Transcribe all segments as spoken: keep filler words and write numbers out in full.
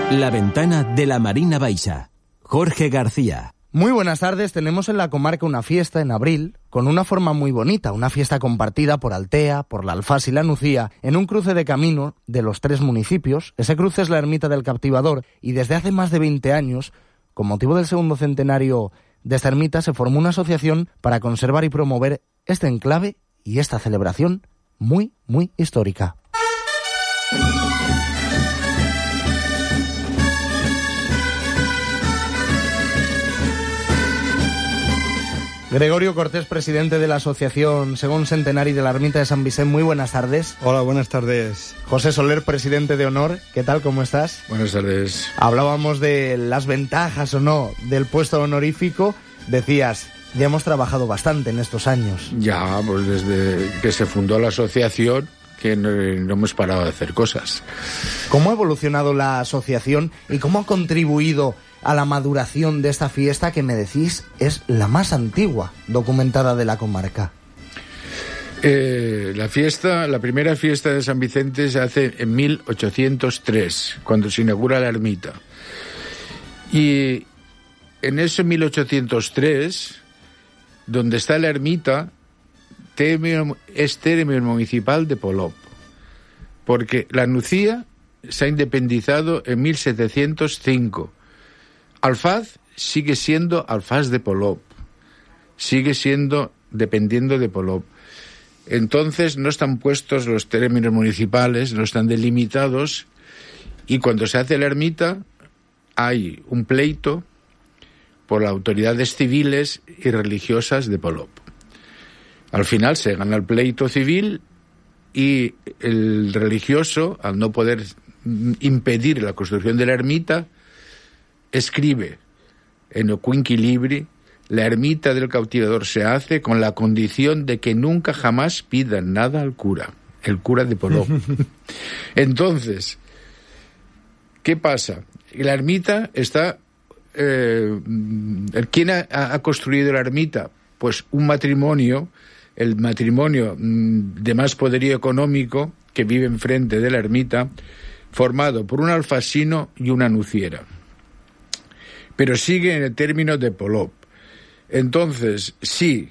La ventana de la Marina Baixa. Jorge García. Muy buenas tardes. Tenemos en la comarca una fiesta en abril con una forma muy bonita, una fiesta compartida por Altea, por la Alfaz y la Nucía, en un cruce de camino de los tres municipios. Ese cruce es la Ermita del Captivador y desde hace más de veinte años, con motivo del segundo centenario de esta ermita, se formó una asociación para conservar y promover este enclave y esta celebración muy, muy histórica. Gregorio Cortés, presidente de la Asociación Según Centenari de la Ermita de San Vicente, muy buenas tardes. Hola, buenas tardes. José Soler, presidente de Honor, ¿qué tal? ¿Cómo estás? Buenas tardes. Hablábamos de las ventajas o no del puesto honorífico. Decías, ya hemos trabajado bastante en estos años. Ya, pues desde que se fundó la asociación, que no, no hemos parado de hacer cosas. ¿Cómo ha evolucionado la asociación y cómo ha contribuido a la maduración de esta fiesta que me decís es la más antigua documentada de la comarca? Eh, la fiesta, la primera fiesta de San Vicente se hace en mil ochocientos tres, cuando se inaugura la ermita. Y en ese mil ochocientos tres, donde está la ermita, es término municipal de Polop, porque la Nucía se ha independizado en mil setecientos cinco. Alfaz sigue siendo Alfaz de Polop, sigue siendo dependiendo de Polop. Entonces no están puestos los términos municipales, no están delimitados, y cuando se hace la ermita hay un pleito por las autoridades civiles y religiosas de Polop. Al final se gana el pleito civil y el religioso, al no poder impedir la construcción de la ermita, escribe en Ocuinqui Libri: la ermita del Captivador se hace con la condición de que nunca jamás pidan nada al cura, el cura de Polop. Entonces, ¿qué pasa? La ermita está... Eh, ¿quién ha, ha construido la ermita? Pues un matrimonio, el matrimonio de más poderío económico que vive enfrente de la ermita, formado por un alfasino y una nuciera, pero sigue en el término de Polop. Entonces, sí,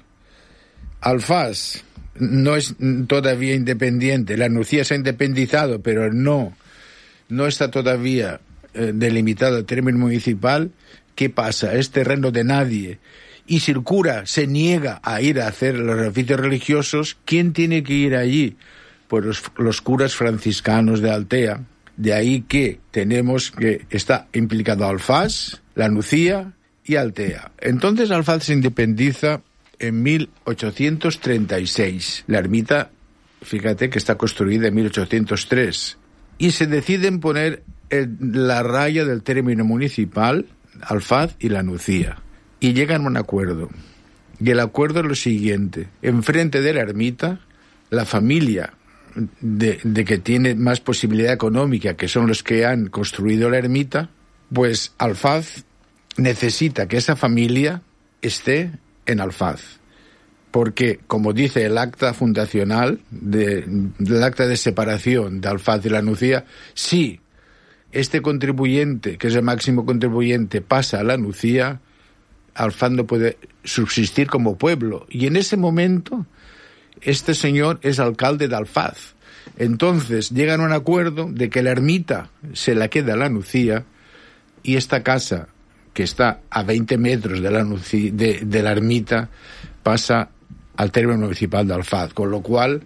Alfaz no es todavía independiente, la Nucía se ha independizado, pero no, no está todavía eh, delimitado el término municipal. ¿Qué pasa? Es terreno de nadie. Y si el cura se niega a ir a hacer los oficios religiosos, ¿quién tiene que ir allí? Pues los, los curas franciscanos de Altea. De ahí que tenemos que está implicado Alfaz, la Nucía y Altea. Entonces Alfaz se independiza en mil ochocientos treinta y seis. La ermita, fíjate que está construida en mil ochocientos tres. Y se deciden poner el, la raya del término municipal, Alfaz y la Nucía. Y llegan a un acuerdo. Y el acuerdo es lo siguiente: enfrente de la ermita, la familia De, de que tiene más posibilidad económica, que son los que han construido la ermita, pues Alfaz necesita que esa familia esté en Alfaz, porque, como dice el acta fundacional, de, del acta de separación de Alfaz y la Nucía, si este contribuyente, que es el máximo contribuyente, pasa a la Nucía, Alfaz no puede subsistir como pueblo, y en ese momento este señor es alcalde de Alfaz. Entonces llegan a un acuerdo de que la ermita se la queda a la Nucía y esta casa, que está a veinte metros de la, Nucía, de, de la ermita, pasa al término municipal de Alfaz. Con lo cual,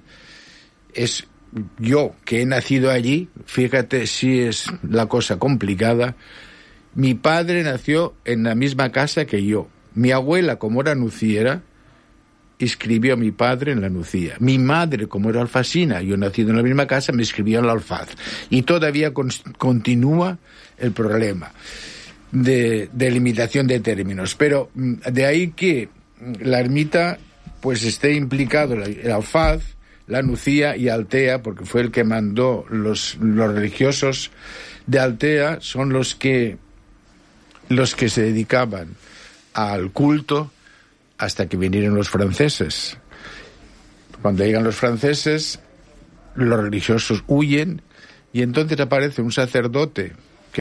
es yo que he nacido allí, fíjate si es la cosa complicada. Mi padre nació en la misma casa que yo. Mi abuela, como era nuciera, inscribió a mi padre en la Nucía. Mi madre, como era alfasina, yo nacido en la misma casa, me inscribió en la Alfaz. Y todavía con, continúa el problema de, de limitación de términos. Pero de ahí que la ermita pues esté implicado el Alfaz, la Nucía y Altea, porque fue el que mandó los, los religiosos de Altea, son los que los que se dedicaban al culto hasta que vinieron los franceses. Cuando llegan los franceses, los religiosos huyen y entonces aparece un sacerdote